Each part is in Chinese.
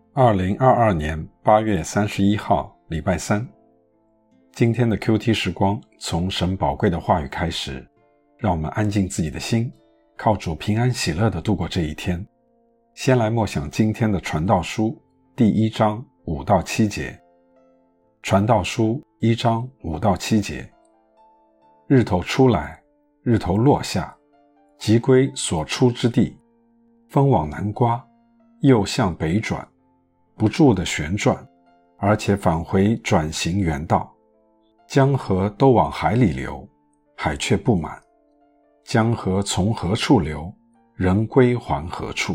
2022年8月31号，礼拜三。今天的 QT 时光从神宝贵的话语开始，让我们安静自己的心，靠主平安喜乐地度过这一天。先来默想今天的传道书第1章5到7节。传道书1章5到7节。日头出来，日头落下，即归所出之地，风往南刮，又向北转，不住地旋转，而且返回转行原道。江河都往海里流，海却不满。江河从何处流，仍归还何处。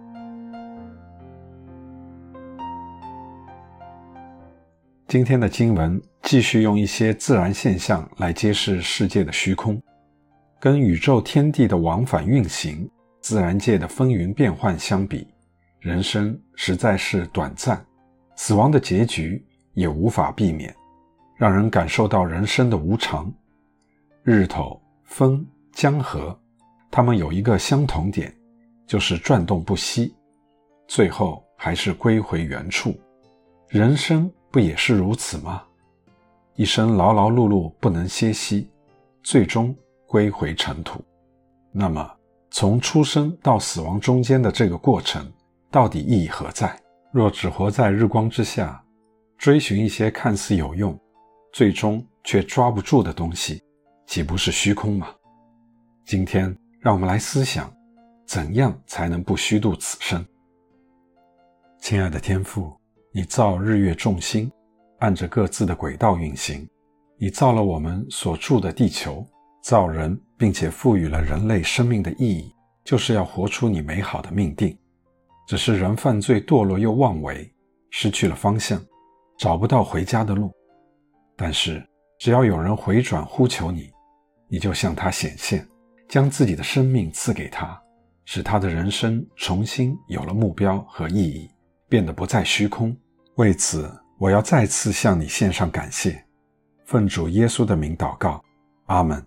今天的经文继续用一些自然现象来揭示世界的虚空。跟宇宙天地的往返运行，自然界的风云变幻相比，人生实在是短暂，死亡的结局也无法避免，让人感受到人生的无常。日头、风、江河，它们有一个相同点，就是转动不息，最后还是归回原处。人生不也是如此吗？一生劳劳碌碌不能歇息，最终归回尘土。那么从出生到死亡中间的这个过程到底意义何在？若只活在日光之下，追寻一些看似有用，最终却抓不住的东西，岂不是虚空吗？今天让我们来思想，怎样才能不虚度此生。亲爱的天父，你造日月众星，按着各自的轨道运行。你造了我们所住的地球，造人，并且赋予了人类生命的意义，就是要活出你美好的命定。只是人犯罪堕落又妄为，失去了方向，找不到回家的路。但是只要有人回转呼求你，你就向他显现，将自己的生命赐给他，使他的人生重新有了目标和意义，变得不再虚空。为此，我要再次向你献上感谢。奉主耶稣的名祷告，阿们。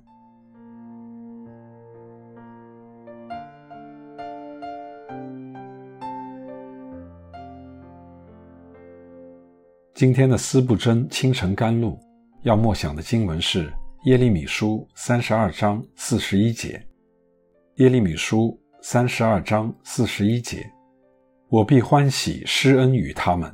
今天的思不真清晨甘露要默想的经文是耶利米书32章41节。耶利米书32章41节，我必欢喜施恩于他们。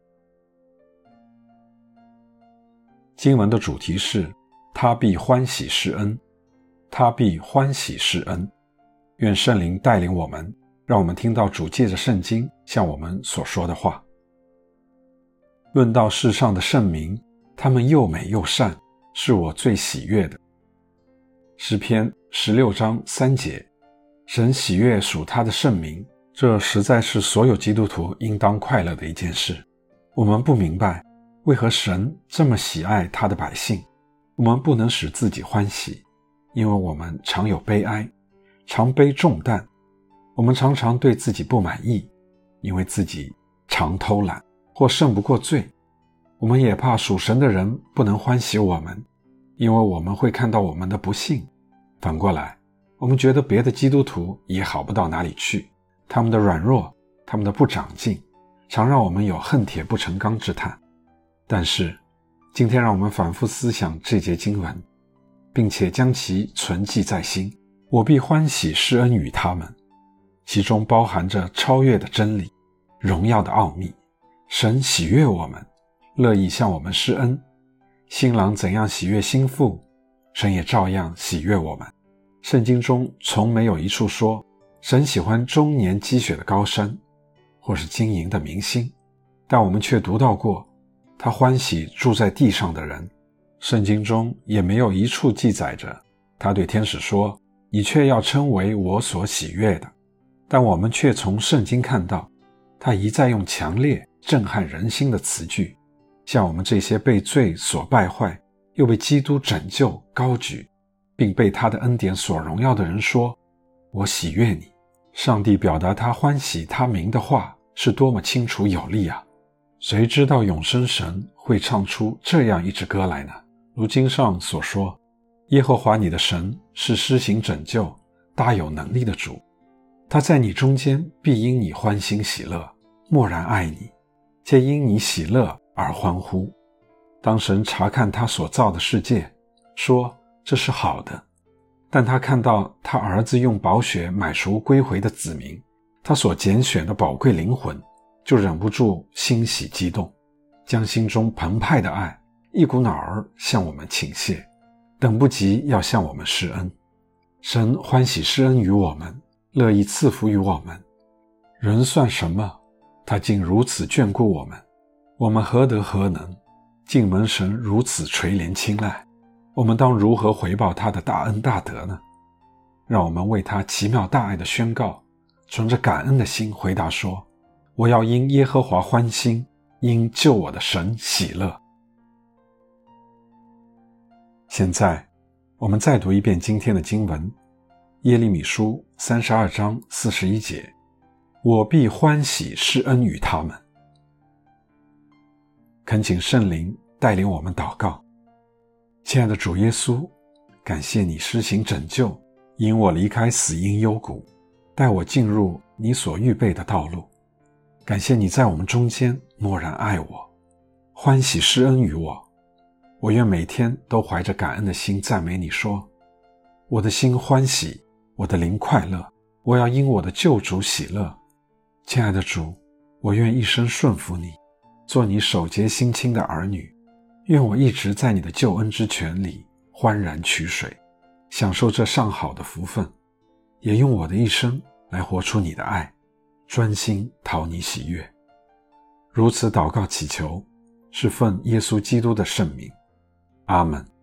经文的主题是他必欢喜施恩，他必欢喜施恩。愿圣灵带领我们，让我们听到主借着圣经向我们所说的话。论到世上的圣民，他们又美又善，是我最喜悦的。诗篇16章3节，神喜悦属他的圣民，这实在是所有基督徒应当快乐的一件事。我们不明白为何神这么喜爱他的百姓，我们不能使自己欢喜，因为我们常有悲哀，常背重担。我们常常对自己不满意，因为自己常偷懒或胜不过罪。我们也怕属神的人不能欢喜我们，因为我们会看到我们的不幸。反过来，我们觉得别的基督徒也好不到哪里去，他们的软弱，他们的不长进，常让我们有恨铁不成钢之叹。但是今天让我们反复思想这节经文，并且将其存记在心。我必欢喜施恩于他们，其中包含着超越的真理，荣耀的奥秘。神喜悦我们，乐意向我们施恩。新郎怎样喜悦新妇，神也照样喜悦我们。圣经中从没有一处说神喜欢终年积雪的高山，或是晶莹的明星，但我们却读到过他欢喜住在地上的人。圣经中也没有一处记载着他对天使说，你却要称为我所喜悦的。但我们却从圣经看到，他一再用强烈震撼人心的词句，向我们这些被罪所败坏，又被基督拯救高举，并被他的恩典所荣耀的人说，我喜悦你。上帝表达他欢喜他名的话是多么清楚有力啊！谁知道永生神会唱出这样一支歌来呢？如经上所说，耶和华你的神是施行拯救、大有能力的主，他在你中间必因你欢欣喜乐，默然爱你， 皆因你喜乐而欢呼。当神察看他所造的世界，说这是好的，但他看到他儿子用宝血买赎归回的子民，他所拣选的宝贵灵魂，就忍不住欣喜激动，将心中澎湃的爱一股脑儿向我们倾泻，等不及要向我们施恩。神欢喜施恩于我们，乐意赐福于我们。人算什么？他竟如此眷顾我们。我们何德何能，竟蒙神如此垂怜青睐？我们当如何回报他的大恩大德呢？让我们为他奇妙大爱的宣告，存着感恩的心回答说：我要因耶和华欢心，因救我的神喜乐。现在我们再读一遍今天的经文，耶利米书32章41节，我必欢喜施恩于他们。恳请圣灵带领我们祷告。亲爱的主耶稣，感谢你施行拯救，引我离开死荫幽谷，带我进入你所预备的道路。感谢你在我们中间默然爱我，欢喜施恩于我。我愿每天都怀着感恩的心赞美你说，我的心欢喜，我的灵快乐，我要因我的救主喜乐。亲爱的主，我愿一生顺服你，做你手洁心清的儿女。愿我一直在你的救恩之泉里欢然取水，享受这上好的福分，也用我的一生来活出你的爱，专心讨你喜悦。如此祷告祈求，是奉耶稣基督的圣名。阿们。